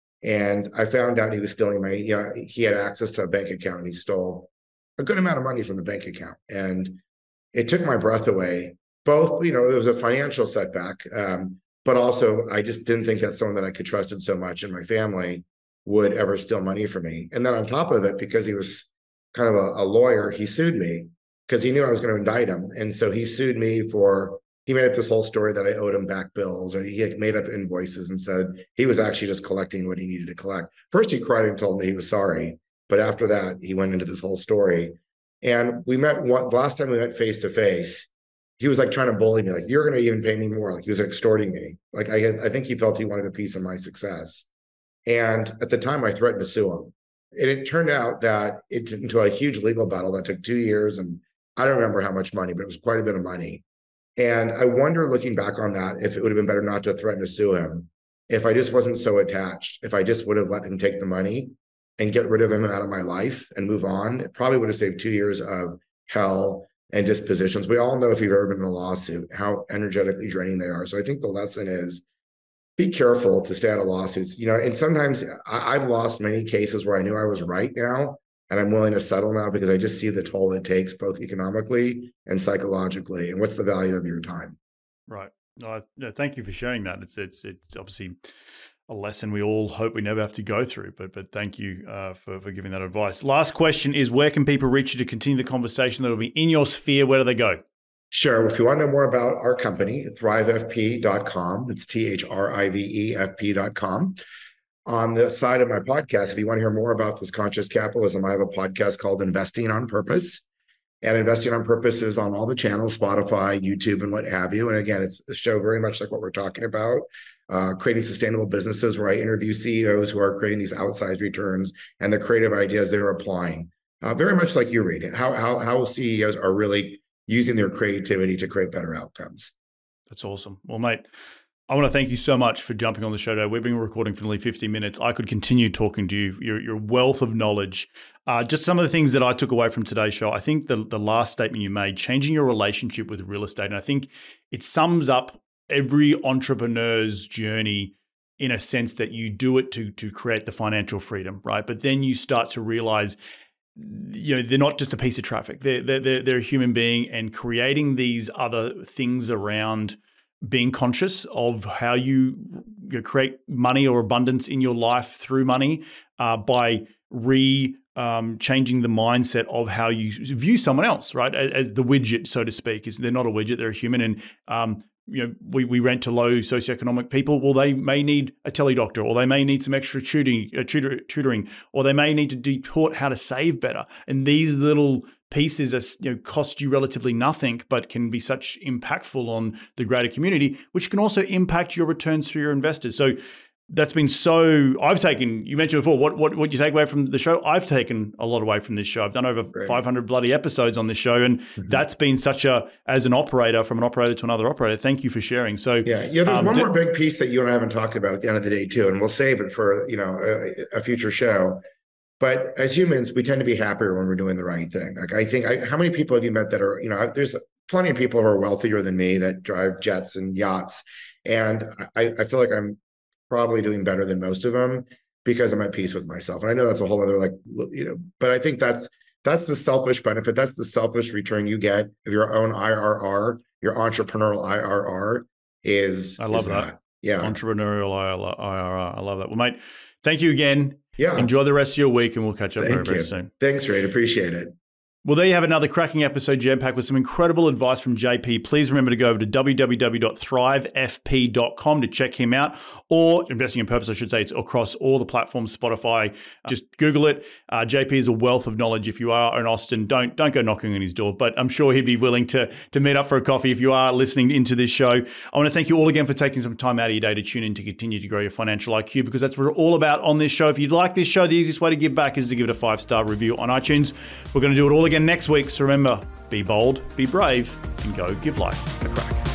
And I found out he was stealing money. You know, he had access to a bank account, and he stole a good amount of money from the bank account. And it took my breath away. Both, you know, it was a financial setback, um, but also I just didn't think that someone that I could trusted so much in my family would ever steal money from me. And then on top of it, because he was kind of a, a lawyer, he sued me because he knew I was going to indict him. And so he sued me for, he made up this whole story that I owed him back bills, or he had made up invoices and said he was actually just collecting what he needed to collect. First, he cried and told me he was sorry. But after that, he went into this whole story. And we met one, the last time we met face to face, he was like trying to bully me, like, you're going to even pay me more. Like he was extorting me. Like I had, I think he felt he wanted a piece of my success. And at the time, I threatened to sue him. And it turned out that it turned into a huge legal battle that took two years. And I don't remember how much money, but it was quite a bit of money. And I wonder, looking back on that, if it would have been better not to threaten to sue him, if I just wasn't so attached, if I just would have let him take the money and get rid of him out of my life and move on. It probably would have saved two years of hell and dispositions. We all know, if you've ever been in a lawsuit, how energetically draining they are. So I think the lesson is, be careful to stay out of lawsuits. You know, and sometimes I, I've lost many cases where I knew I was right now, and I'm willing to settle now because I just see the toll it takes, both economically and psychologically. And what's the value of your time? Right. No, no, thank you for sharing that. It's it's it's obviously a lesson we all hope we never have to go through, but but thank you uh, for, for giving that advice. Last question is, where can people reach you to continue the conversation that will be in your sphere? Where do they go? Sure. If you want to know more about our company, thrive f p dot com. It's T H R I V E F P dot com. On the side of my podcast, if you want to hear more about this conscious capitalism, I have a podcast called Investing on Purpose. And Investing on Purpose is on all the channels, Spotify, YouTube, and what have you. And again, it's a show very much like what we're talking about, uh, creating sustainable businesses, where I interview C E Os who are creating these outsized returns and the creative ideas they're applying. Uh, very much like you read it, how, how, how C E Os are really using their creativity to create better outcomes. That's awesome. Well, mate, I want to thank you so much for jumping on the show today. We've been recording for nearly fifty minutes. I could continue talking to you, your, your wealth of knowledge. Uh, just some of the things that I took away from today's show. I think the, the last statement you made, changing your relationship with real estate, and I think it sums up every entrepreneur's journey in a sense that you do it to, to create the financial freedom, right? But then you start to realize, you know, they're not just a piece of traffic. They're, they're, they're a human being, and creating these other things around being conscious of how you, you create money or abundance in your life through money uh, by re um, changing the mindset of how you view someone else, right? As, as the widget, so to speak. Is they're not a widget, they're a human. And um, you know, we, we rent to low socioeconomic people. Well, they may need a teledoctor, or they may need some extra tutoring, uh, tutor, tutoring, or they may need to be taught how to save better. And these little pieces that, you know, cost you relatively nothing, but can be such impactful on the greater community, which can also impact your returns for your investors. So that's been so, I've taken, you mentioned before, what what what you take away from the show? I've taken a lot away from this show. I've done over Great. five hundred bloody episodes on this show. And mm-hmm. that's been such a, as an operator, from an operator to another operator, thank you for sharing. So yeah, yeah. There's um, one do, more big piece that you and I haven't talked about at the end of the day too, and we'll save it for, you know, a, a future show. But as humans, we tend to be happier when we're doing the right thing. Like I think, I, how many people have you met that are, you know, there's plenty of people who are wealthier than me that drive jets and yachts. And I, I feel like I'm probably doing better than most of them because I'm at peace with myself. And I know that's a whole other, like, you know, but I think that's, that's the selfish benefit. That's the selfish return you get of your own I R R, your entrepreneurial I R R is. I love is that. that. Yeah. Entrepreneurial I R R. I love that. Well, mate, thank you again. Yeah. Enjoy the rest of your week and we'll catch up Thank very, very you. soon. Thanks, Reid. Appreciate it. Well, there you have another cracking episode, jam-packed with some incredible advice from J P. Please remember to go over to w w w dot thrive f p dot com to check him out, or Investing in Purpose, I should say. It's across all the platforms, Spotify. Just Google it. Uh, J P is a wealth of knowledge. If you are in Austin, don't don't go knocking on his door, but I'm sure he'd be willing to, to meet up for a coffee if you are listening into this show. I want to thank you all again for taking some time out of your day to tune in to continue to grow your financial I Q, because that's what we're all about on this show. If you'd like this show, the easiest way to give back is to give it a five-star review on iTunes. We're going to do it all again next week, so remember, be bold, be brave, and go give life a crack.